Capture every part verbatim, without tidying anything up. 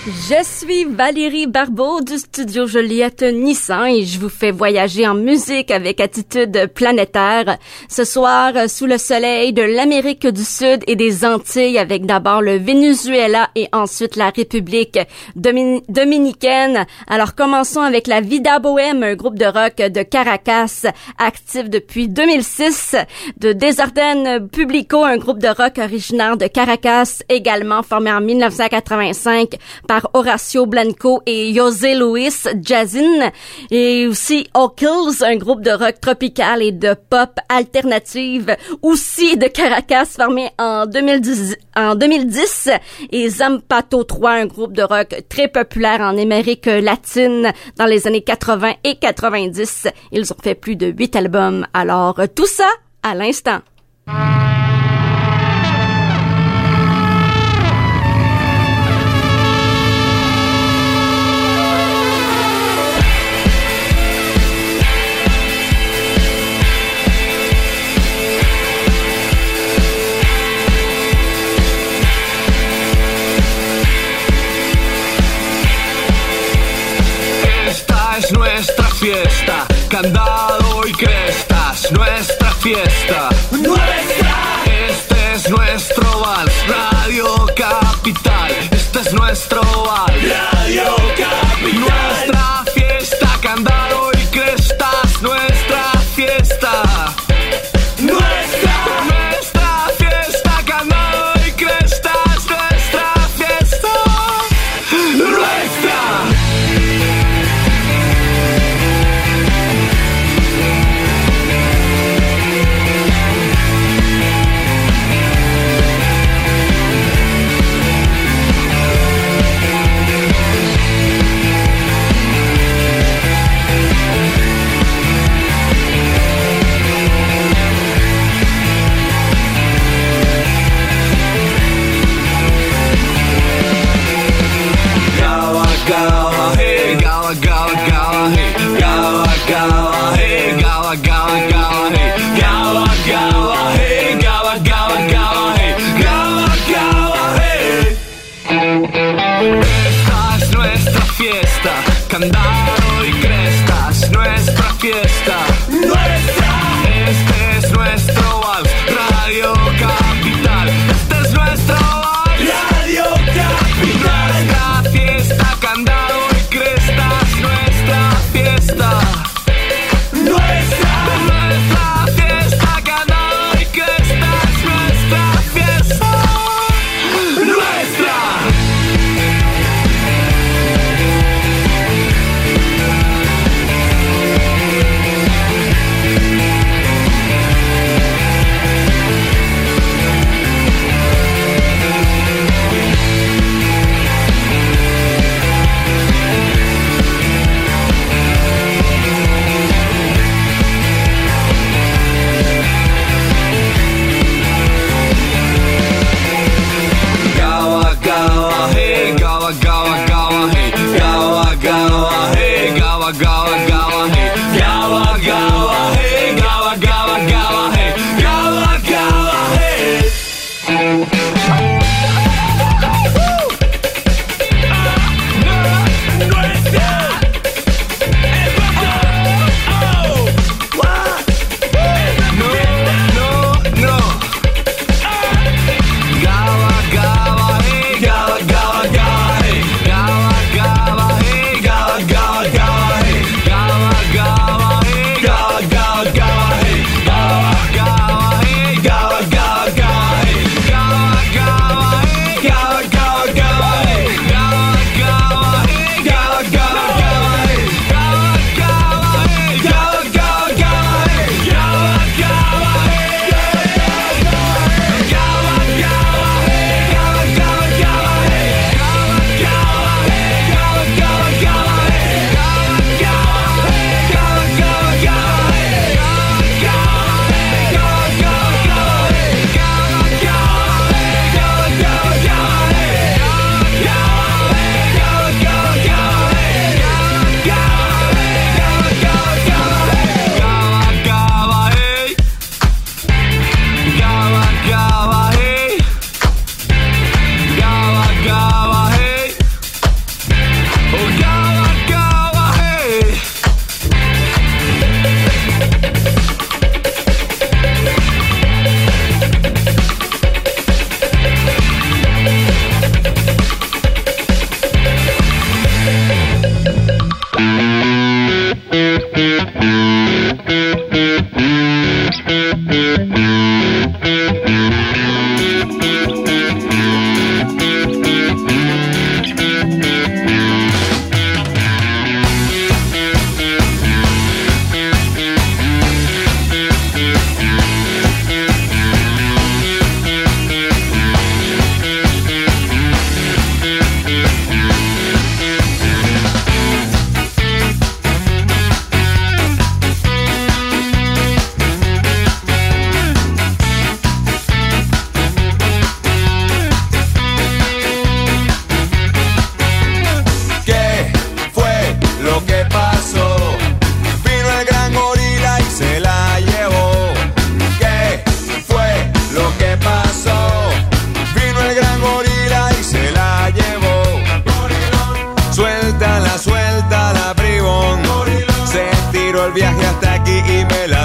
Je suis Valérie Barbeau du studio Joliette Nissan et je vous fais voyager en musique avec attitude planétaire. Ce soir, sous le soleil de l'Amérique du Sud et des Antilles avec d'abord le Venezuela et ensuite la République Domin- dominicaine. Alors commençons avec la Vida Bohème, un groupe de rock de Caracas actif depuis deux mille six. De Desjardins Publico, un groupe de rock originaire de Caracas également formé en dix-neuf cent quatre-vingt-cinq par Horacio Blanco et José Luis Jazzin, et aussi O'Kills, un groupe de rock tropical et de pop alternative aussi de Caracas formé en deux mille dix, en deux mille dix, et Zampato trois, un groupe de rock très populaire en Amérique latine dans les années quatre-vingts et quatre-vingt-dix. Ils ont fait plus de huit albums. Alors tout ça à l'instant. Es nuestra fiesta, candado y crestas, nuestra fiesta, nuestra. Este es nuestro vals, Radio Capital. Este es nuestro vals, Radio Capital. Nuestra fiesta, candado y crestas, nuestra fiesta, nuestra. Nuestra fiesta, candado y crestas, nuestra fiesta, nuestra. Gawa, hey, gawa, gawa, gawa, hey, gawa, gawa, hey, gawa, gawa, gawa, hey, gawa, gawa, hey, gawa, gawa, gawa, hey, gawa, gawa, hey. Esta es nuestra fiesta, candado y crestas, nuestra fiesta, nuestra. Este es nuestro vals, Radio Capital. Este es nuestro vals, Radio Capital. Nuestra fiesta, candado y crestas, nuestra fiesta, nuestra. Nuestra fiesta, candado y crestas, nuestra fiesta, nuestra. Gawa, gawa, hey, gawa, gawa, gawa, hey, gawa, gawa, hey, gawa, gawa, gawa, hey, gawa, gawa, hey, gawa, gawa, gawa, hey, gawa, gawa, hey. No, no, no. Gawa, gawa, hey, gawa, gawa, gawa, hey,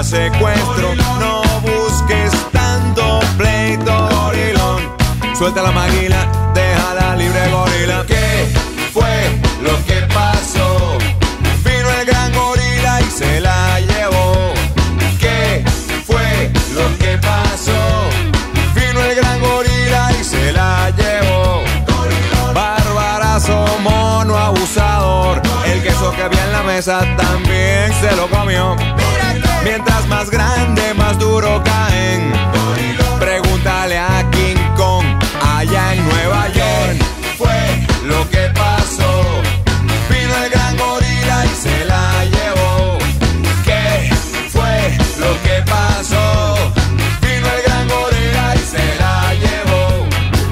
secuestro. No busques tanto pleito, gorilón. Suelta la maguila, déjala libre, gorila. ¿Qué fue lo que pasó? Vino el gran gorila y se la llevó. ¿Qué fue lo que pasó? Vino el gran gorila y se la llevó. Barbarazo, mono abusador. El queso que había en la mesa también se lo comió. Mientras más grande, más duro caen. Pregúntale a King Kong allá en Nueva York. Fue lo que pasó. Vino el gran gorila y se la llevó. ¿Qué fue lo que pasó? Vino el gran gorila y se la llevó.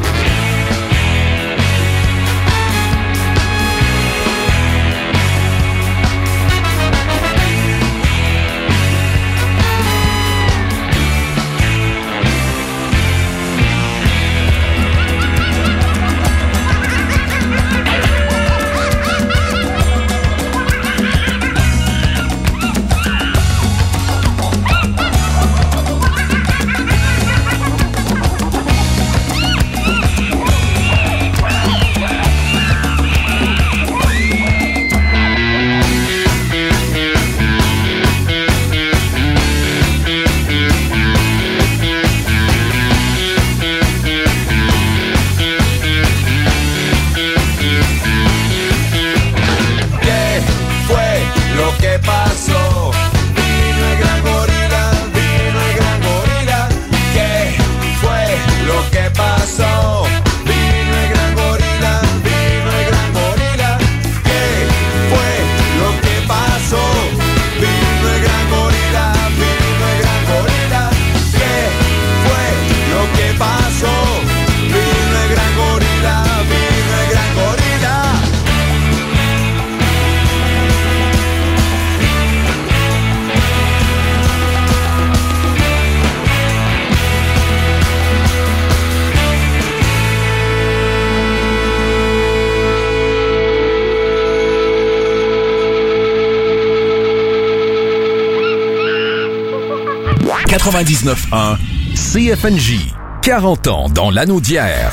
quatre-vingt-dix-neuf un C F N J. quarante ans dans l'anneau d'hier.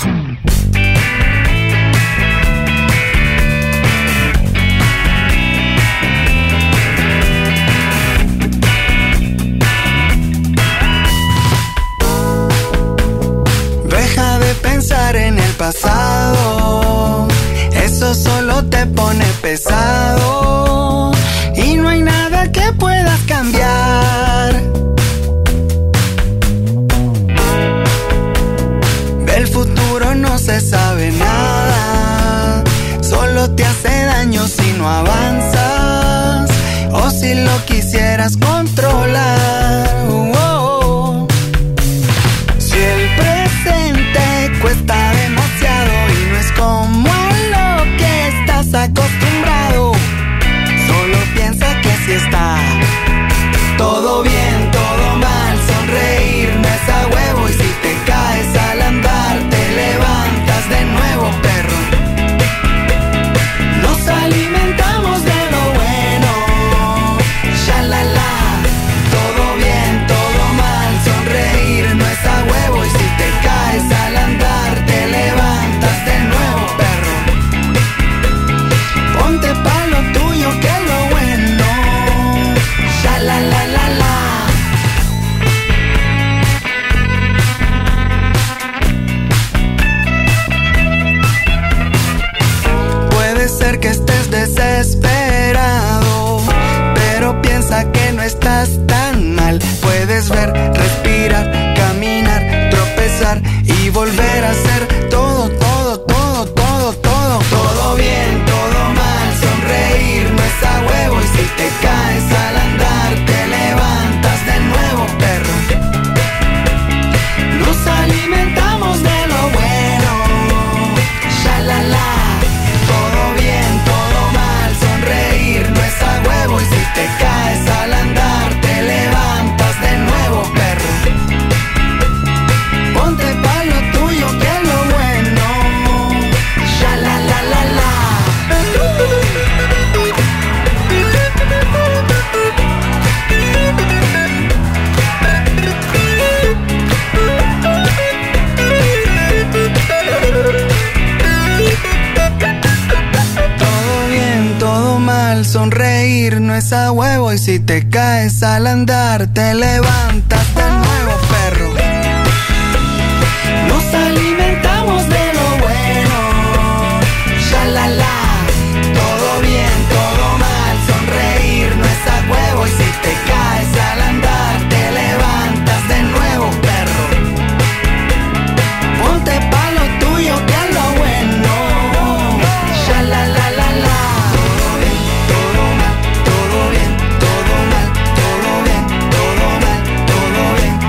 Deja de pensar en el pasado, eso solo te pone pesado y no hay nada que puedas cambiar. Del futuro no se sabe nada, solo te hace daño si no avanzas o si lo quisieras controlar. Oh, oh. Si el presente cuesta demasiado y no es como a lo que estás acostumbrado, solo piensa que si está todo bien, todo mal, sonreír no es a huevo y si te caes al andar te levantas de nuevo, perro. Nos alimentamos de lo bueno, shalala, todo sonreír no es a huevo y si te caes al andar te levantas de nuevo, perro. Nos alimentamos de lo bueno, shalala, todo bien, todo mal, sonreír no es a huevo y si te caes al andar te levantas de nuevo, perro. Ponte pa' lo tuyo que es lo bueno, shalala. Todo bien, todo mal, todo bien, todo mal, todo bien,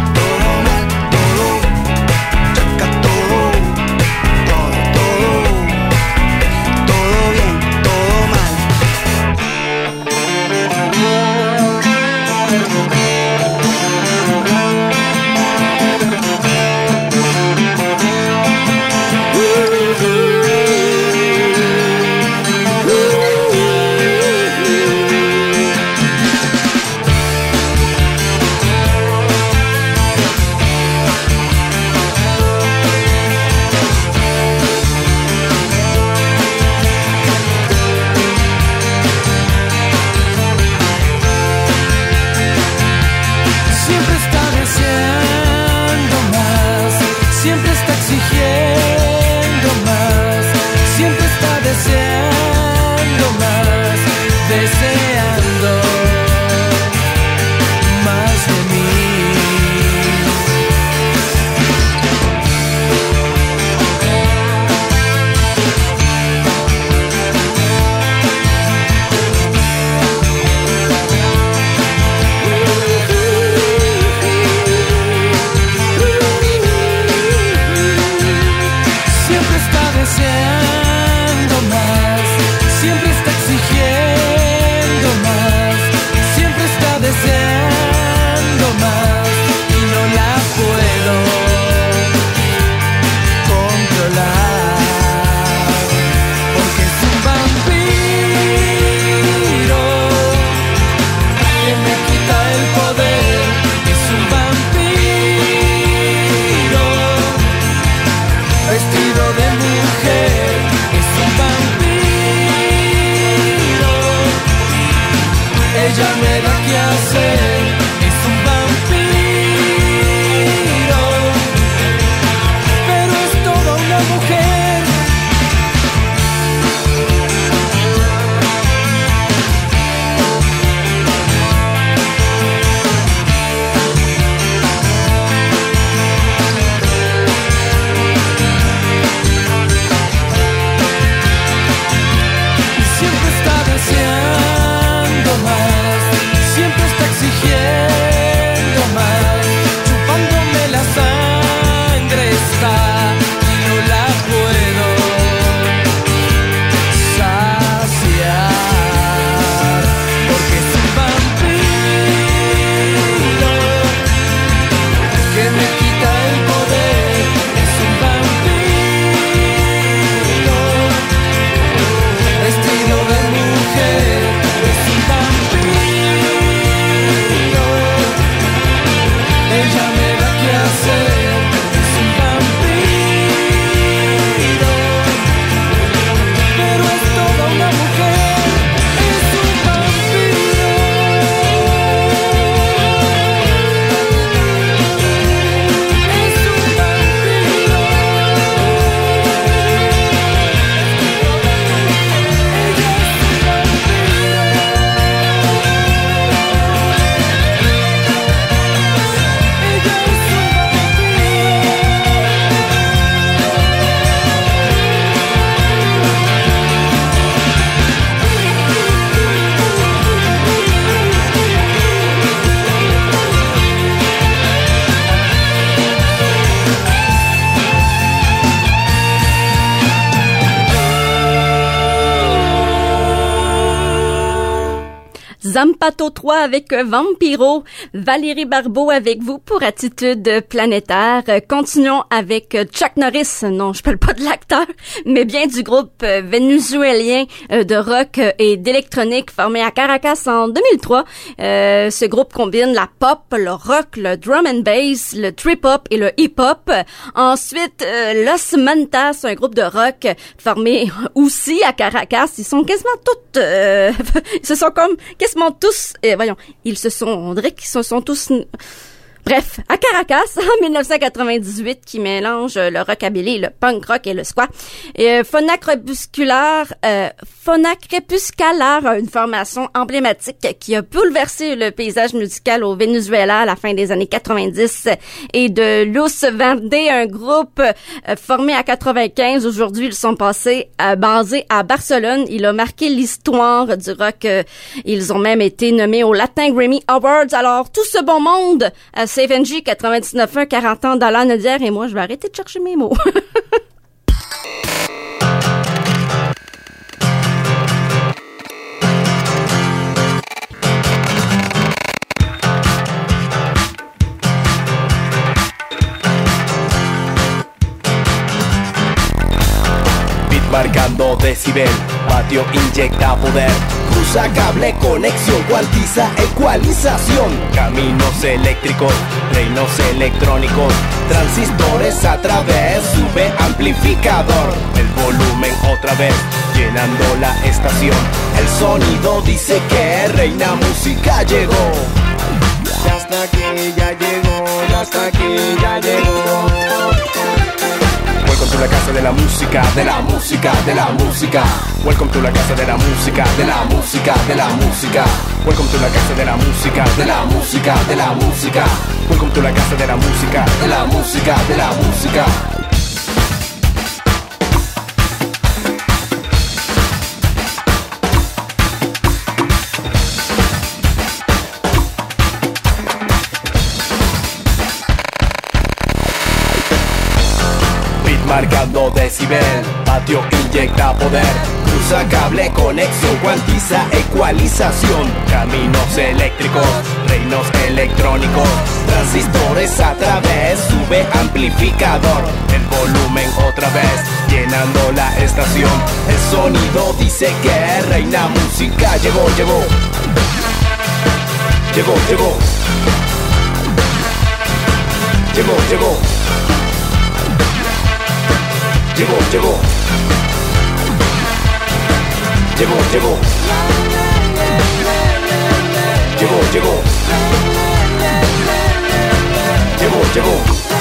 Zampato trois avec Vampiro, Valérie Barbeau avec vous pour Attitude Planétaire. Continuons avec Chuck Norris, non, je parle pas de l'acteur, mais bien du groupe vénézuélien de rock et d'électronique formé à Caracas en deux mille trois. Euh, ce groupe combine la pop, le rock, le drum and bass, le trip-hop et le hip-hop. Ensuite, euh, Los Mantas, un groupe de rock formé aussi à Caracas. Ils sont quasiment toutes... Euh, ils se sont comme quasiment tous... Euh, voyons, ils se sont... On dirait qu'ils se sont tous... Bref, à Caracas, en dix-neuf cent quatre-vingt-dix-huit, qui mélange le rockabilly, le punk rock et le squat. Et euh, Phonak Crépusculaire, euh, Phonak Crépusculaire a une formation emblématique qui a bouleversé le paysage musical au Venezuela à la fin des années quatre-vingt-dix. Et de Luz Verde, un groupe euh, formé à quatre-vingt-quinze. Aujourd'hui, ils sont passés euh, basés à Barcelone. Il a marqué l'histoire du rock. Euh, ils ont même été nommés au Latin Grammy Awards. Alors, tout ce bon monde... Euh, C F N J quatre-vingt-dix-neuf un, quarante ans dans l'Anaudière et moi, je vais arrêter de chercher mes mots. Beat marcando decibel, patio inyecta poder. Cruza cable, conexión, cuantiza, ecualización. Caminos eléctricos, reinos electrónicos. Transistores a través, sube amplificador. El volumen otra vez, llenando la estación. El sonido dice que Reina Música llegó. Ya hasta aquí, ya llegó, ya hasta aquí, ya llegó. Welcome to la casa de la música, de la música, de la música. Welcome to la casa de la música, de la música, de la música. Welcome to la casa de la música, de la música, de la música. Welcome to la casa de la música, de la música, de la música. Marcando decibel, patio inyecta poder. Cruza cable, conexión, cuantiza, ecualización. Caminos eléctricos, reinos electrónicos. Transistores a través, sube amplificador. El volumen otra vez, llenando la estación. El sonido dice que Reina Música llegó, llegó. Llegó, llegó. Llegó, llegó. Llegó, llegó. Llegó, llegó. Llegó, llegó. Llegó, llegó.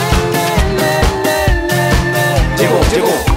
Llegó, llegó.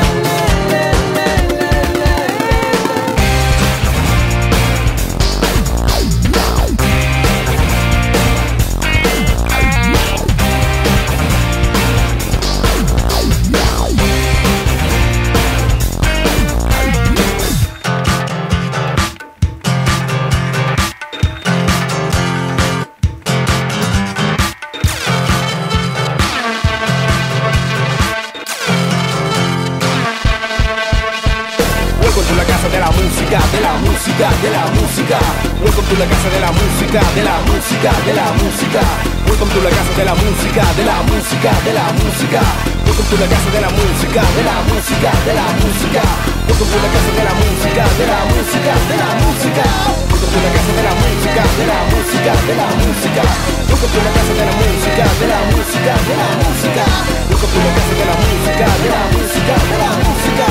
De la música, de la música. Welcome to la casa de la música, de la música, de la música. Welcome to la casa de la música, de la música, de la música. Welcome to la casa de la música, de la música, de la música. Welcome to la casa de la música, de la música, de la música. Welcome to la casa de la música, de la música, de la música. Welcome to la casa de la música, de la música, de la música. Welcome to la casa de la música, de la música, de la música.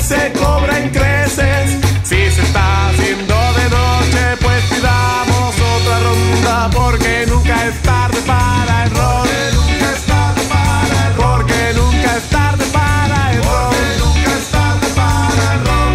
se cobra en creces. Si se está haciendo de noche, pues pidamos otra ronda, porque nunca es tarde para el ron. Nunca es tarde para el ron. Porque nunca es tarde para el ron. Porque nunca es tarde para el ron.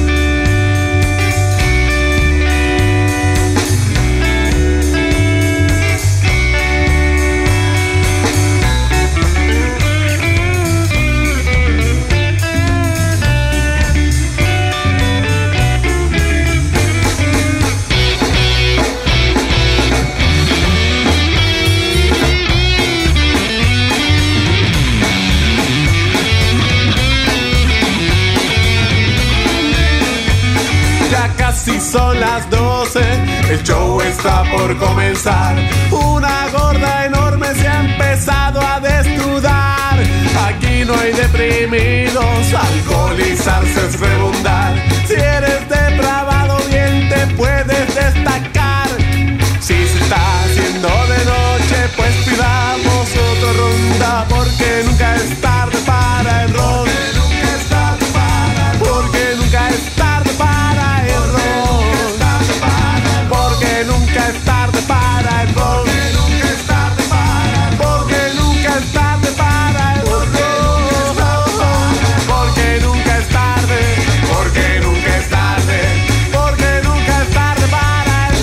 Si son las doce, el show está por comenzar. Una gorda enorme se ha empezado a desnudar. Aquí no hay deprimidos, alcoholizarse es rebundar. Si eres depravado, bien te puedes destacar. Si se está haciendo de noche, pues pidamos otra ronda, porque nunca es tarde para el ron. Porque nunca es tarde para el ron. Porque nunca es tarde para el ron. Porque nunca es tarde para el ron. Porque nunca es tarde para el ron. Porque nunca es tarde. Porque nunca es tarde. Porque nunca es tarde para el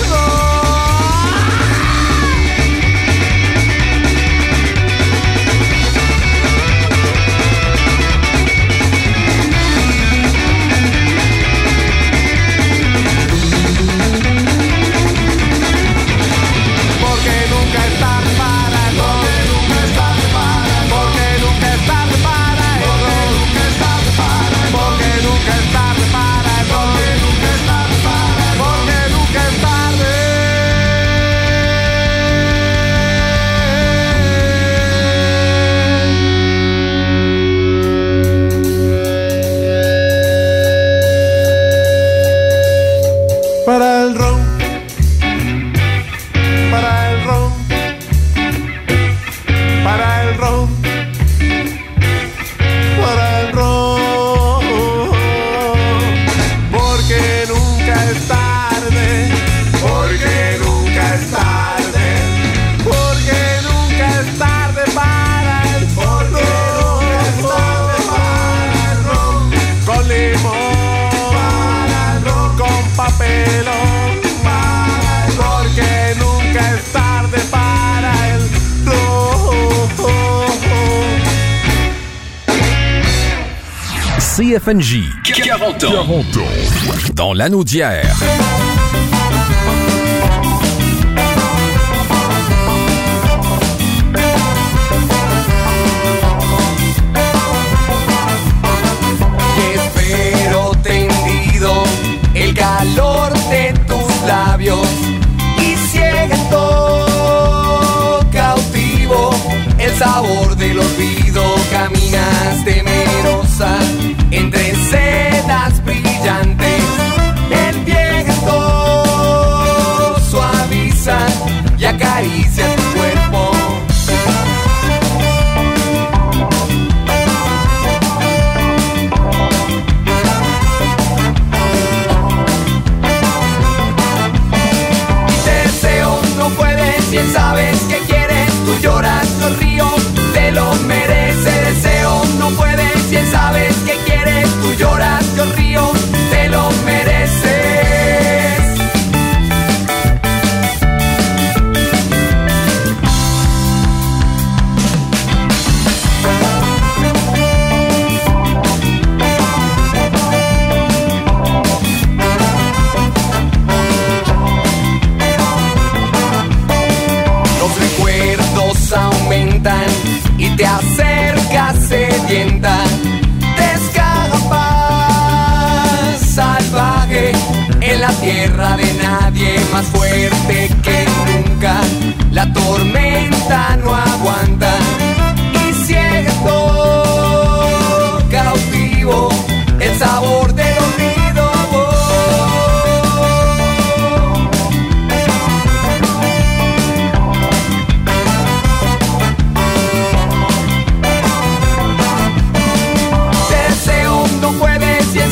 C F N J. quarante ans. quarante ans. Dans l'Anaudière. Espero tendido el calor de tus labios y siento cautivo el sabor del olvido. Caminas temerosa entre sedas brillantes, el viento suaviza y acaricia tu cuerpo. Deseo, no puedes, bien sabes que quieres, tú lloras, yo río, te lo merece. Deseo, no puedes, bien sabes que quieres, tú lloras, yo río, te lo mereces. Los recuerdos aumentan y te acercas sedienta. Salvaje en la tierra de nadie, más fuerte que nunca. La tormenta no aguanta y siento cautivo el sabor del olvido. Deseo, no puedes,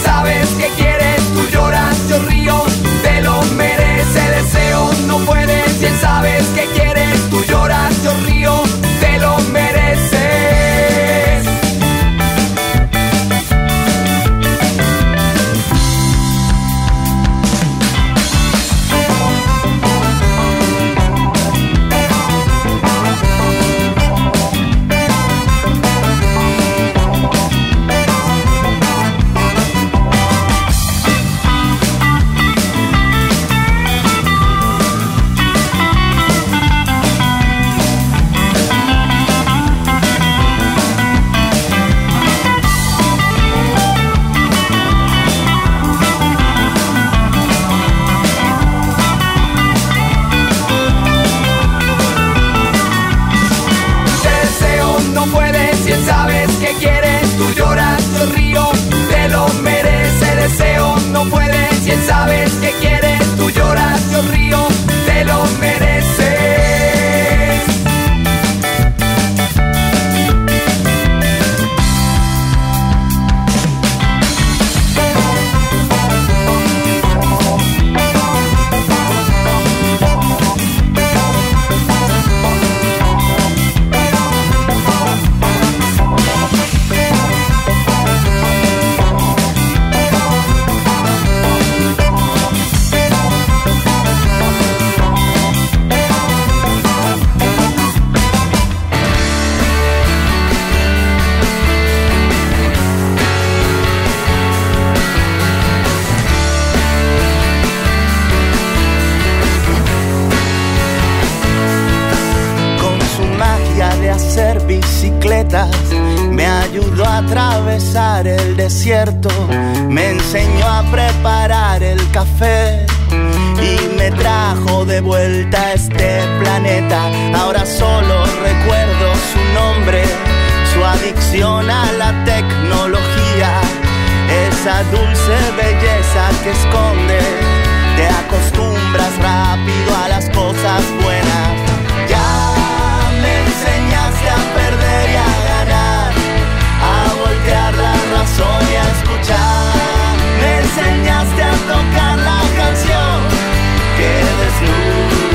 sabes que quieres, tú lloras, yo río, te lo mereces. Me ayudó a atravesar el desierto, me enseñó a preparar el café y me trajo de vuelta a este planeta. Ahora solo recuerdo su nombre, su adicción a la tecnología, esa dulce belleza que esconde. Te acostumbras rápido a las cosas buenas. Ya me enseñaste a perder y a ganar, a voltear la razón y a escuchar. Me enseñaste a tocar la canción que desnuda.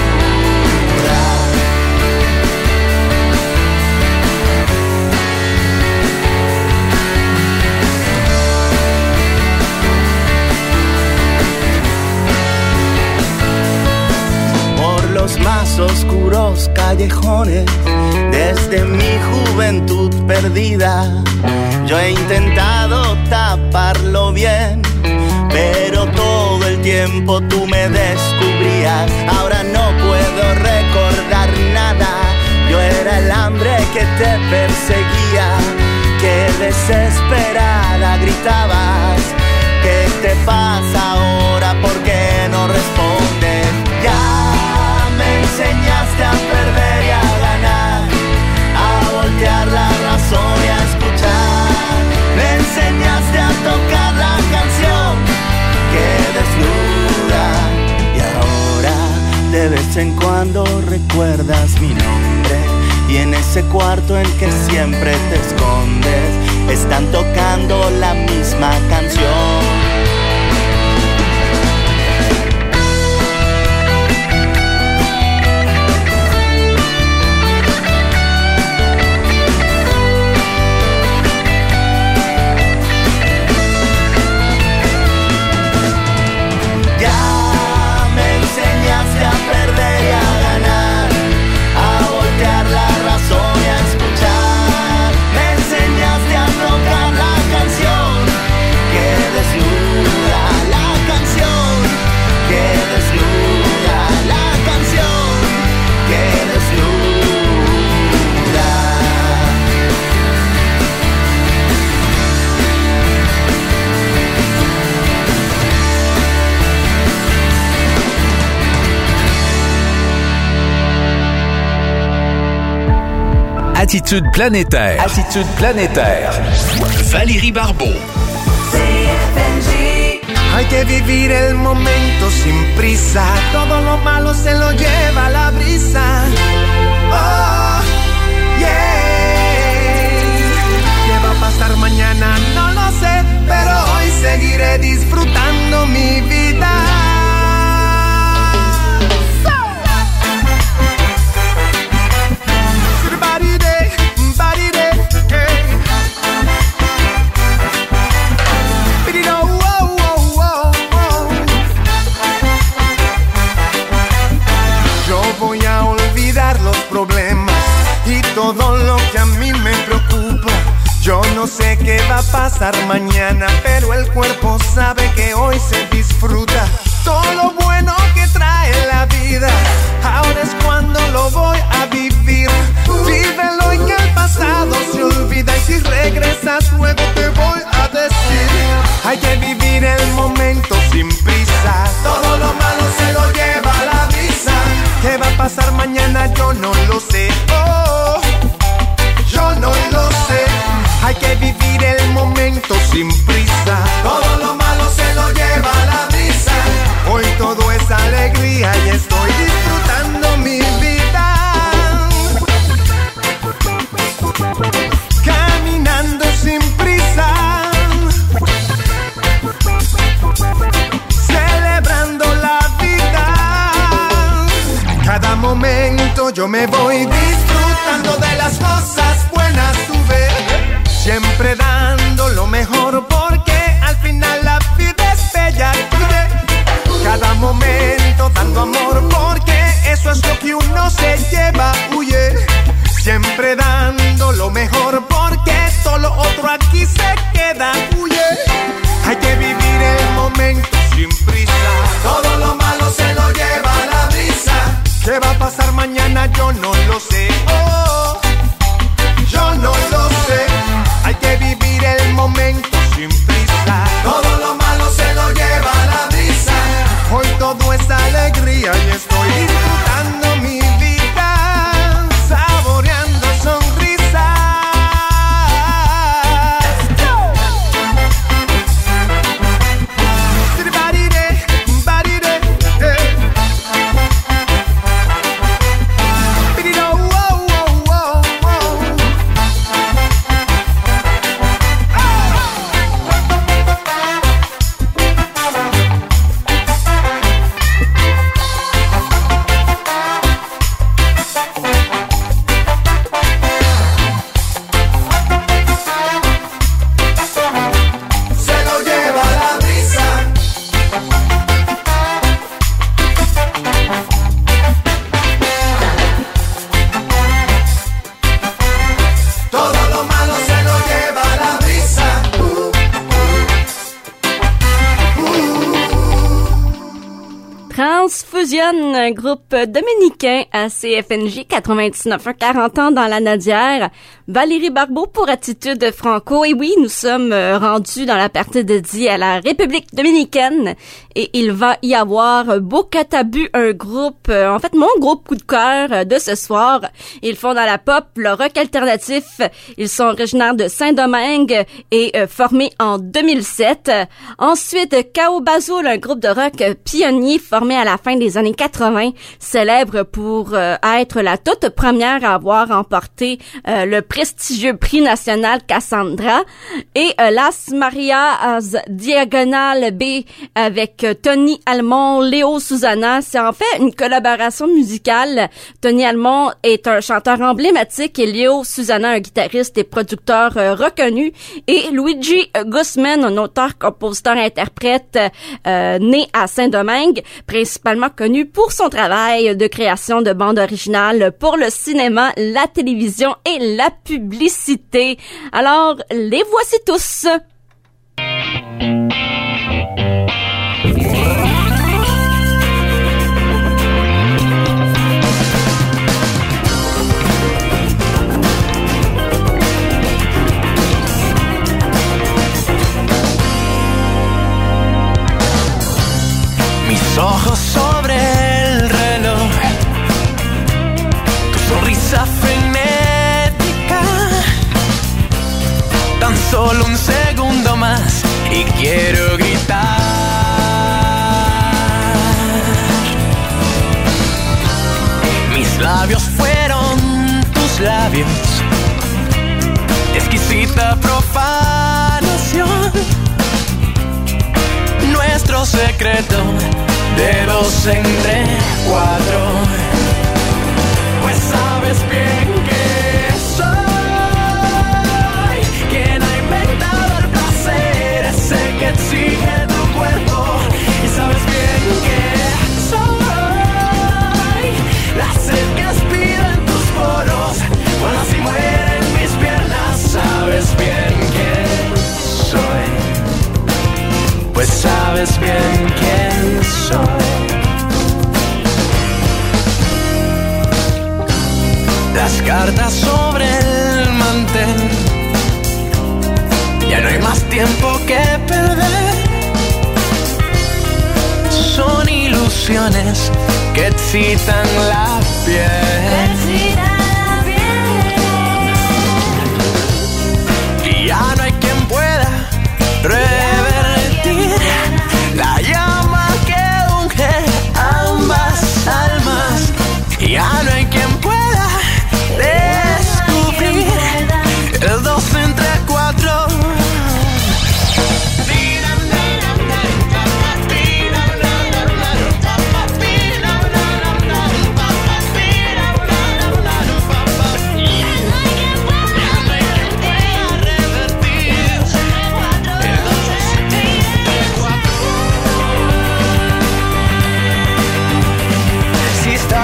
Por los más oscuros callejones, desde mi juventud perdida, yo he intentado taparlo bien, pero todo el tiempo tú me descubrías. Ahora no puedo recordar nada, yo era el hambre que te perseguía, que desesperada gritabas. ¿Qué te pasa ahora? ¿Por qué no respondes? Ya me enseñaste a perder y a ganar, a voltear la razón y a escuchar. Me enseñaste a tocar la canción que desnuda. Y ahora de vez en cuando recuerdas mi nombre, y en ese cuarto en que siempre te escondes están tocando la misma canción. Attitude planétaire. Attitude planétaire. Valérie Barbeau. Hay que vivir el momento sin prisa, todo lo malo se lo lleva la brisa. Oh, yeah. ¿Qué va a pasar mañana? No lo sé, pero hoy seguiré disfrutando mi vida. Problemas y todo lo que a mí me preocupa. Yo no sé qué va a pasar mañana, pero el cuerpo sabe que hoy se disfruta todo lo bueno que trae la vida. Ahora es cuando lo voy a vivir. Vívelo y que el pasado se olvida, y si regresas luego te voy a decir. Hay que vivir el momento sin prisa, todo lo malo se lo lleva la brisa. ¿Qué va a pasar mañana? Yo no lo sé. Oh, yo no lo sé. Hay que vivir el momento sin prisa. Todo lo malo se lo lleva la brisa. yo me voy disfrutando de las cosas buenas, tú ves, siempre dando lo mejor porque al final la vida es bella, tú ves, cada momento dando amor porque eso es lo que uno se lleva, huye, siempre dando lo mejor porque todo lo otro aquí se queda, huye, hay que vivir el momento sin prisa, todo lo malo se lo lleva la brisa. ¿Qué va a pasar mañana? Yo no lo sé. Oh, yo no lo sé. Hay que vivir el momento sin prisa. Todo lo malo se lo lleva la brisa. Hoy todo es alegría y estoy disfrutando mi vida, saboreando sonrisas. Transfusion, un groupe dominicain à C F N J quatre-vingt-dix-neuf, quarante ans dans la Nadière. Valérie Barbeau pour Attitude Franco. Et oui, nous sommes rendus dans la partie dédiée à la République dominicaine. Et il va y avoir Bocatabu, un groupe, en fait mon groupe coup de cœur de ce soir. Ils font dans la pop, le rock alternatif. Ils sont originaires de Saint-Domingue et euh, formés en deux mille sept. Ensuite, Cao Bazoul, un groupe de rock pionnier formé à la fin des années quatre-vingts, célèbre pour euh, être la toute première à avoir remporté euh, le prestigieux prix national Cassandra. Et euh, Las Marias Diagonal B avec euh, Tony Almond, Léo Susanna. C'est en fait une collaboration musicale. Tony Almond est un chanteur emblématique et Léo Susanna, un guitariste et producteur euh, reconnu. Et Luigi Guzman, un auteur, compositeur, interprète euh, né à Saint-Domingue, principalement connu pour son travail de création de bandes originales pour le cinéma, la télévision et la publicité. Alors, les voici tous. Mis ojos sobre el reloj, tu sonrisa frenética, tan solo un segundo más y quiero gritar. Mis labios fueron tus labios, exquisita profanación, nuestro secreto de dos entre cuatro. Pues sabes bien que soy quien ha inventado el placer, ese que exige tu cuerpo. Y sabes bien que soy la sed que aspira en tus poros cuando así mueren mis piernas. Sabes bien quién soy, pues sabes bien quién soy. Las cartas sobre el mantel, ya no hay más tiempo que perder. Son ilusiones que excitan la piel. Y ya no hay quien pueda revertir la llama que unge ambas almas. Y ya no hay quien pueda descubrir el dos entre cuatro.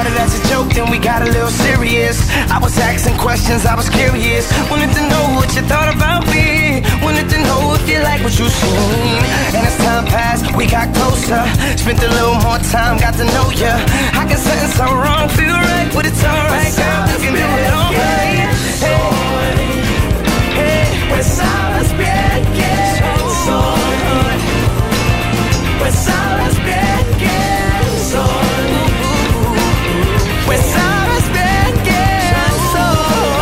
started as a joke, then we got a little serious. I was asking questions, I was curious. Wanted to know what you thought about me. Wanted to know if you like what you seen. And as time passed, we got closer. Spent a little more time, got to know ya. I can sense I'm wrong, feel right, but it's alright, girl. We can do it all right. Hey, hey, pues sabes bien quién soy. Pues sabes bien quién soy. Pues sabes bien quién soy.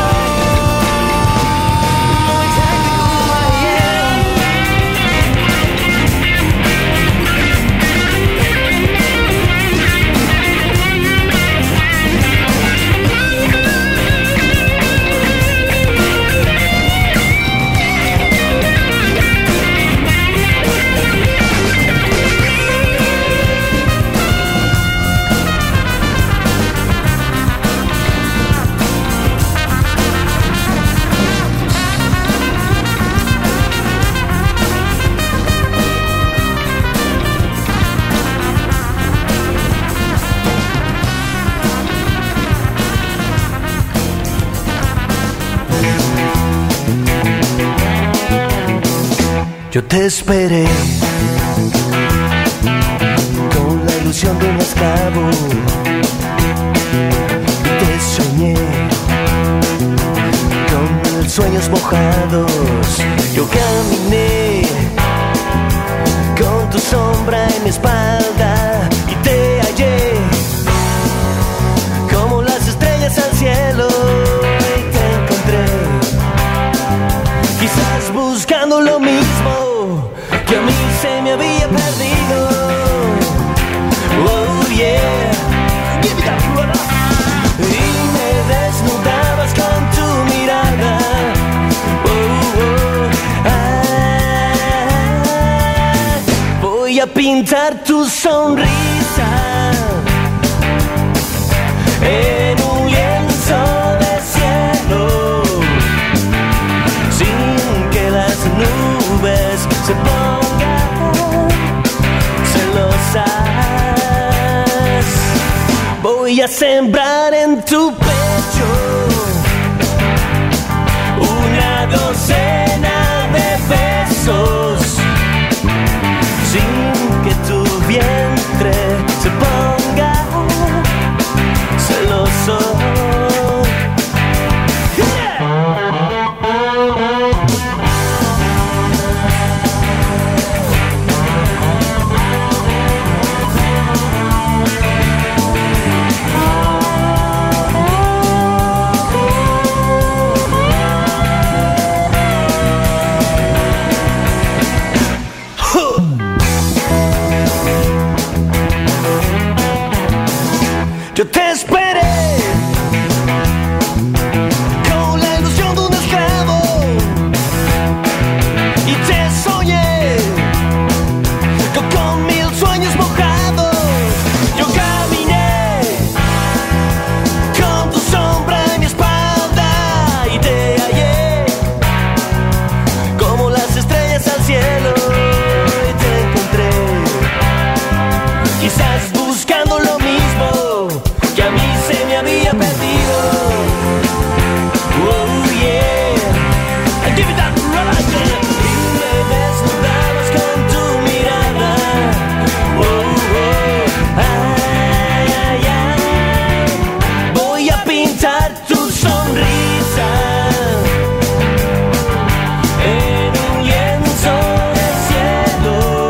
Yo te esperé con la ilusión de un esclavo y te soñé con sueños mojados. Yo caminé con tu sombra en mi espalda y te hallé como las estrellas al cielo y te encontré, quizás buscando lo mismo que a mí se me había perdido. Oh yeah, give me that brother. Y me desnudabas con tu mirada. Oh, oh, ah. Voy a pintar tu sonrisa en un lienzo de cielo, sin que las nubes se pongan celosas. Voy a sembrar en tu pecho una docena de besos, sin que tu vientre se ponga celoso. Yo te esperé con la ilusión de un esclavo y te soñé con, con mil sueños mojados. Yo caminé con tu sombra en mi espalda y te hallé como las estrellas al cielo y te encontré, quizás buscando lo mismo que a mí se me había perdido. Oh yeah, give me that right. Y me desnudabas con tu mirada. Oh, oh, ay, ay, ay. Voy a pintar tu sonrisa en un lienzo de cielo,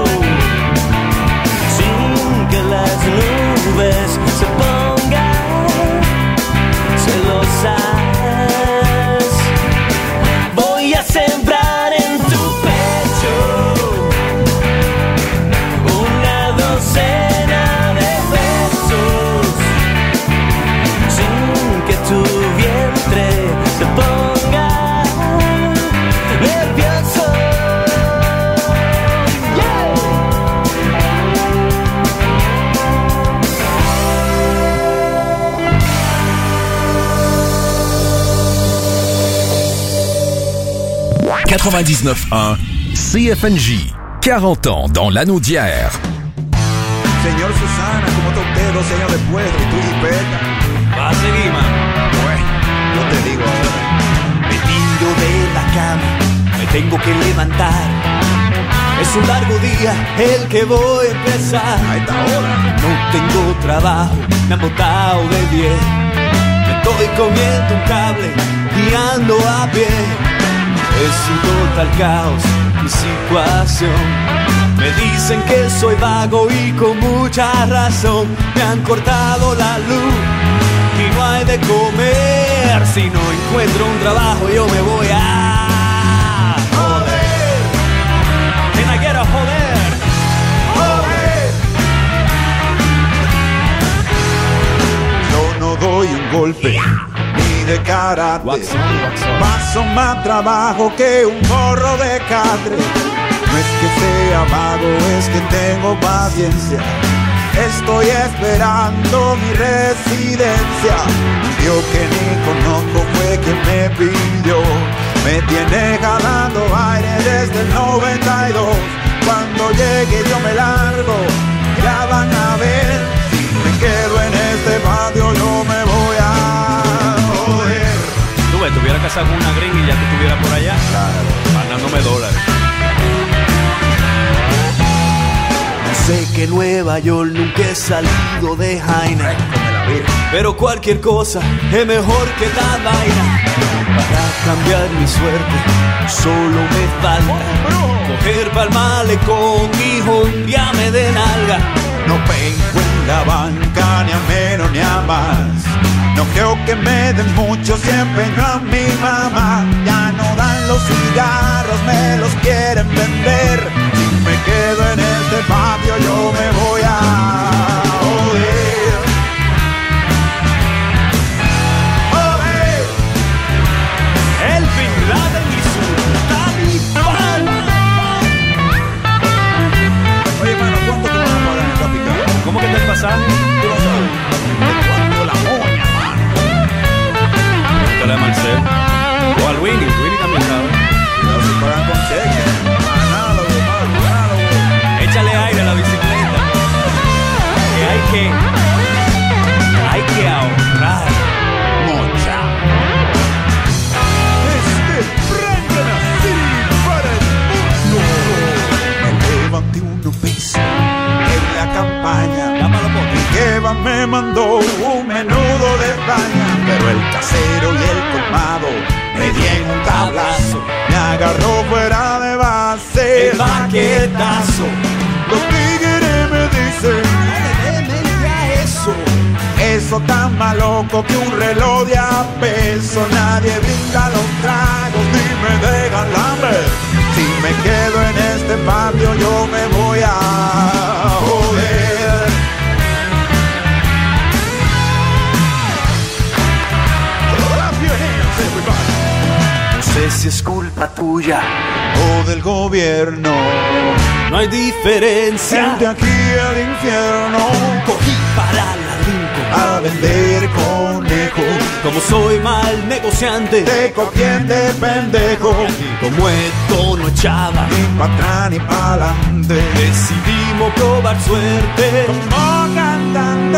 sin que las nubes se pongan celosas. Voy a sembrar en tu pecho una docena de besos, sin que tu vientre se ponga nervioso. Yeah. quatre-vingt-dix-neuf un C F N J. quarante ans dans l'anneau d'hier. Señor Susana, ¿cómo está usted dos años después? Y tú y Peta. Va a seguir, man. Bueno, no te digo ahora. Me tiro de la cama, me tengo que levantar. Es un largo día el que voy a empezar. A esta hora. No tengo trabajo, me han botado de diez. Me estoy comiendo un cable y ando a pie. Es un total caos mi situación. Me dicen que soy vago y con mucha razón. Me han cortado la luz y no hay de comer. Si no encuentro un trabajo yo me voy a joder. Can I get a joder? Joder. Yo no doy un golpe ni de karate. Paso más trabajo que un morro de catre. No es que sea vago, es que tengo paciencia. Estoy esperando mi residencia. Yo que ni conozco fue quien me pidió. Me tiene jalando aire desde el noventa y dos. Cuando llegue yo me largo, ya van a ver. Si me quedo en este patio yo me voy a joder. Tú ves, estuviera casado con una gringa y ya tú estuvieras por allá. Claro. Ganándome dólares. Sé que Nueva York nunca he salido de Jaina, pero cualquier cosa es mejor que la vaina. Para cambiar mi suerte solo me falta coger pa'l malecón y jombiarme de nalga. No vengo en la banca ni a menos ni a más. No creo que me den mucho si empeño a mi mamá. Ya no dan los cigarros, me los quieren vender. Si me quedo en este patio yo me voy a joder. Joder. El Bin Laden y su Talibán. Oye, hermano, ¿cuánto te van a pagar en esta picada? ¿Cómo que te pasaje? Tú lo sabes. ¿De cuánto la moña, mano? Pregúntale a Marcel. O al Winnie. Winnie también sabe. Cuidado si pagan con cheque. Análogo, hermano, análogo. Échale aire a la bicicleta. Que hay que... Hay que ahorrar. Mocha. Este prenden así para el mundo. Me levanté unos pesos en la campaña. Llámalo por ti. Y Eva me mandó un menudo de España. Pero el casero y el colmado me dieron un tablazo. Me agarró fuera de base El baquetazo. Los tigres me dicen, Eso. eso tan más loco que un reloj de a peso. Nadie brinda los tragos ni me dejan la hambre. Si me quedo en este patio yo me voy a joder. Clap your hands, everybody. No sé si es culpa tuya O del gobierno, no hay diferencia. de aquí al infierno, Cogí para la Lincoln. a vender conejos. Como soy mal negociante, Te cogían de pendejo, como esto no echaba, ni pa' atrás ni pa' adelante. decidimos probar suerte. Como cantante.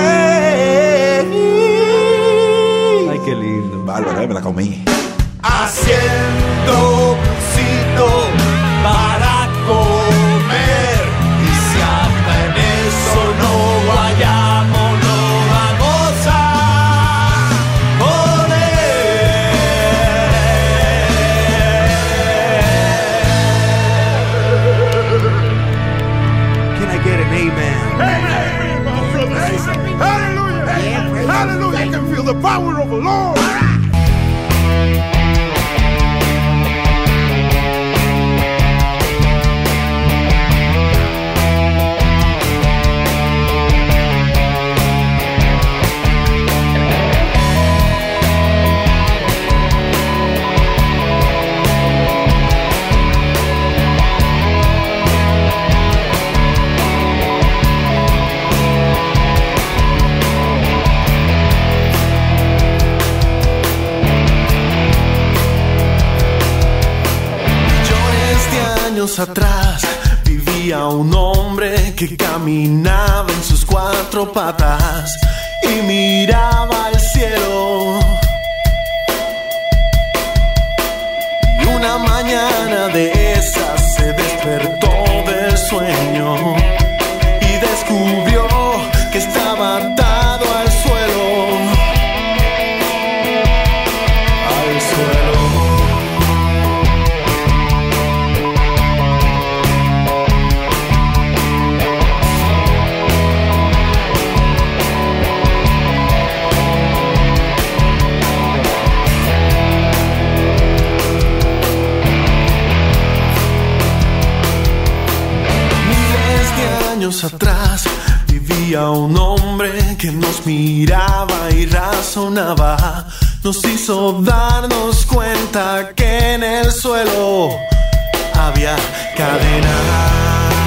Ay, qué lindo. Bárbara, me la comí. Haciendo busito para comer. Y si hasta en eso no vayamos, no vamos a joder. Can I get an amen? Amen, my brothers. Hallelujah. Hallelujah. I can feel the power of the Lord. Atrás vivía un hombre que caminaba en sus cuatro patas y miraba al cielo. Y una mañana de esas se despertó del sueño y descubrió que estaba atado al suelo, al suelo. Años atrás vivía un hombre que nos miraba y razonaba. Nos hizo darnos cuenta que en el suelo había cadenas.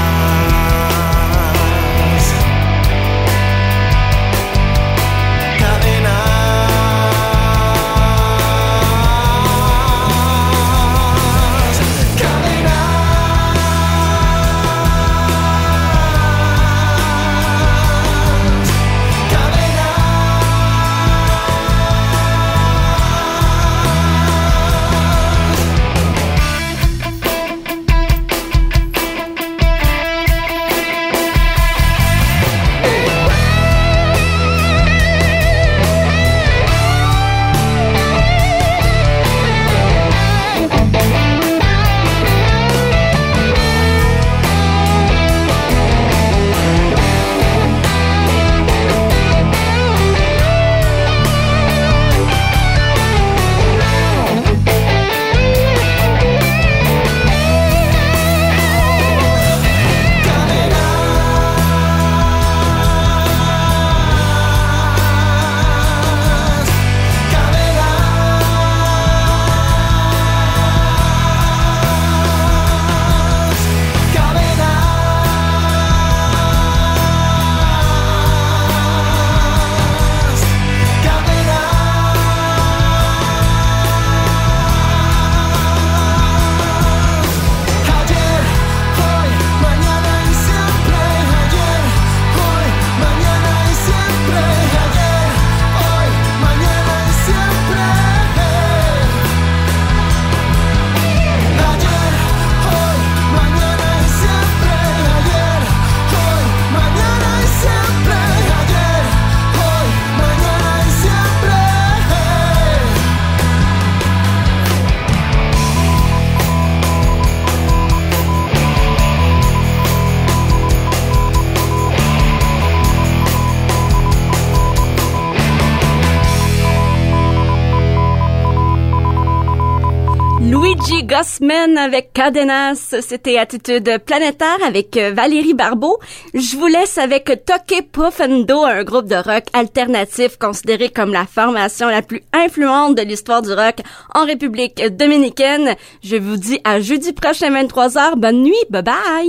Luigi Gossman avec Cadenas, c'était Attitude Planétaire avec Valérie Barbeau. Je vous laisse avec Toque Puffendo, un groupe de rock alternatif considéré comme la formation la plus influente de l'histoire du rock en République dominicaine. Je vous dis à jeudi prochain vingt-trois heures. Bonne nuit, bye bye!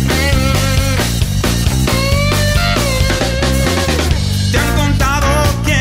Te han contado que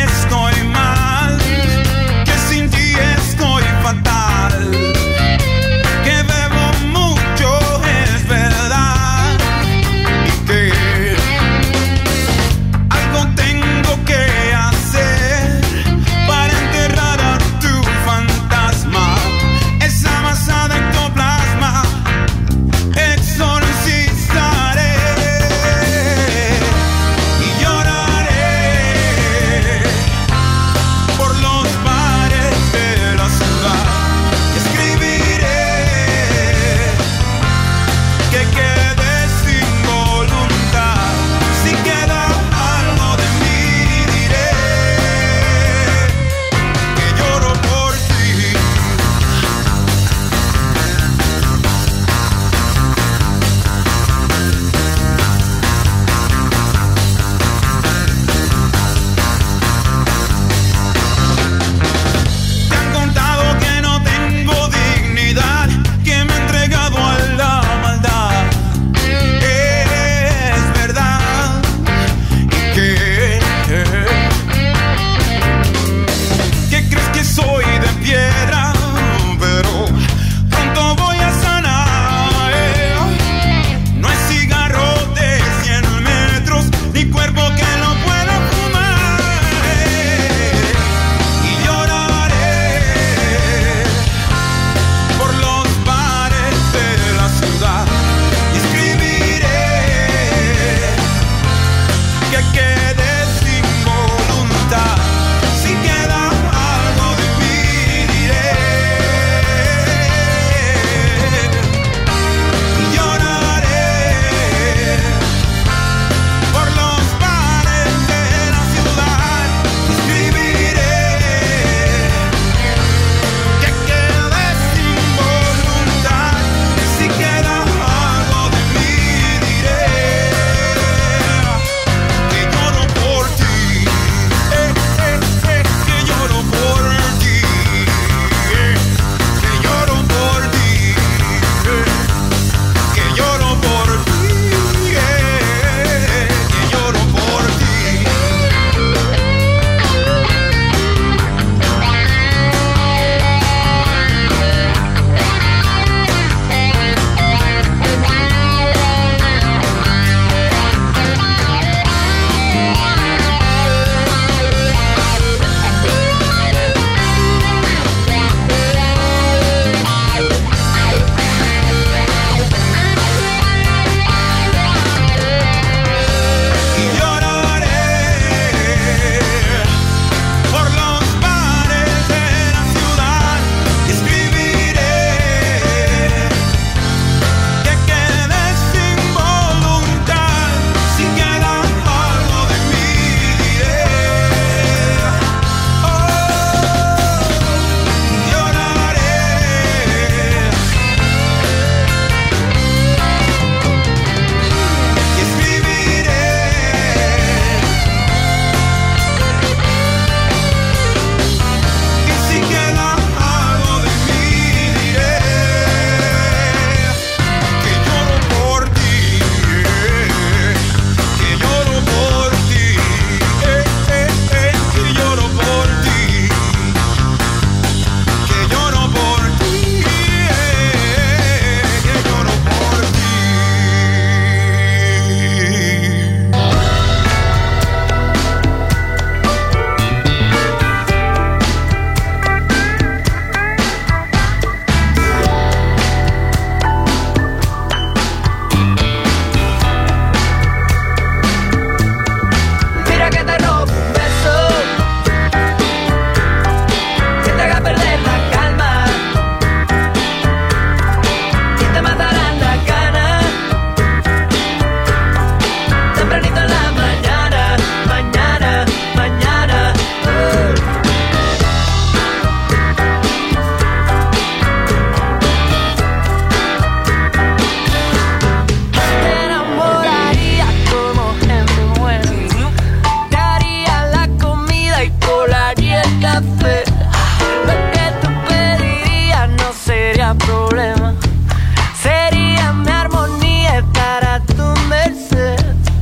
problema. Sería mi armonía estar a tu merced.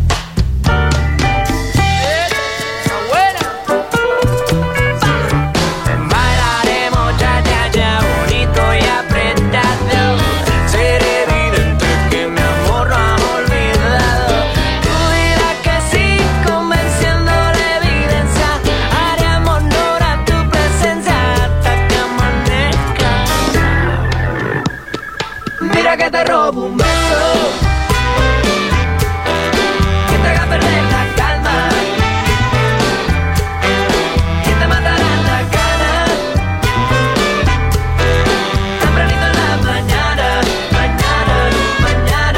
Bailaremos ya, ya, ya, bonito y apretado. Será evidente que mi amor no has olvidado. Tú dirás que sí, convenciendo la evidencia. Haremos honor a tu presencia hasta que amanezca. Mira que te robo un beso, que te haga perder la calma, que te matará la gana. Tempranito en la mañana, mañana, mañana.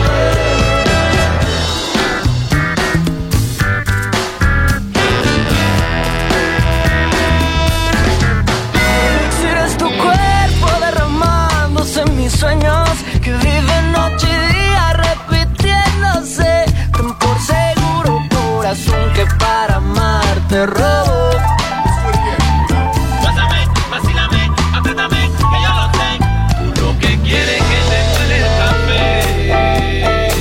Si eres tu cuerpo derramándose en mis sueños, que vive noche y día repitiéndose, ten por seguro, corazón, que para amarte robo. Pásame, vacílame, apriétame, que yo lo sé. Tú lo que quieres es que te muele el café.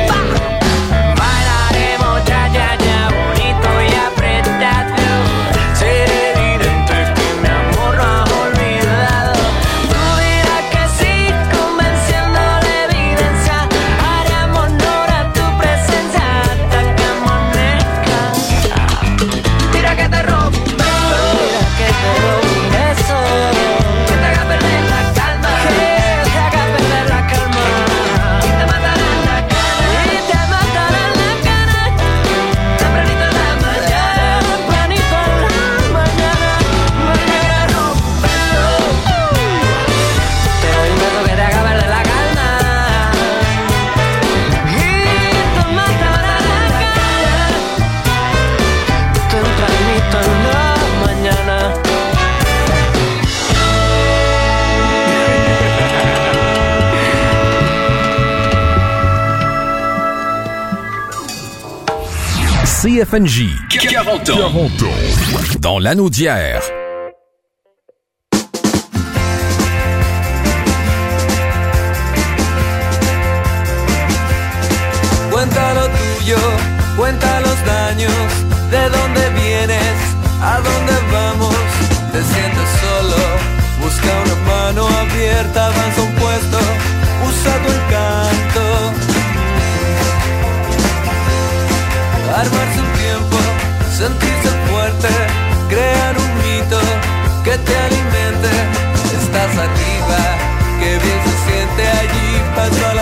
Bailaremos ya, ya, ya, bonito y apretado. Será evidente que mi amor no has olvidado. Tú dirás que sí, convenciendo la evidencia. Haremos honor a tu presencia hasta que amanezca. Mira que te robo un beso, mira que te robo un beso, que te haga perder la calma, que te haga perder la calma. Y te matarán la cara, y te matarán la cara. Tempranito en la mañana, tempranito en la mañana. Mañana robo un beso, te doy un beso que te haga perder la calma, y te matarán la cara. Tempranito en la mañana. C F N J. quarante ans. quarante ans. Dans l'anneau d'hier. Cuenta lo tuyo, cuenta los daños, de dónde vienes, a dónde vamos. Te sientes solo, busca una mano abierta, avanza un puesto, usa tu encanto. Armarse un tiempo, sentirse fuerte, crear un mito que te alimente. Estás arriba, que bien se siente allí, paso a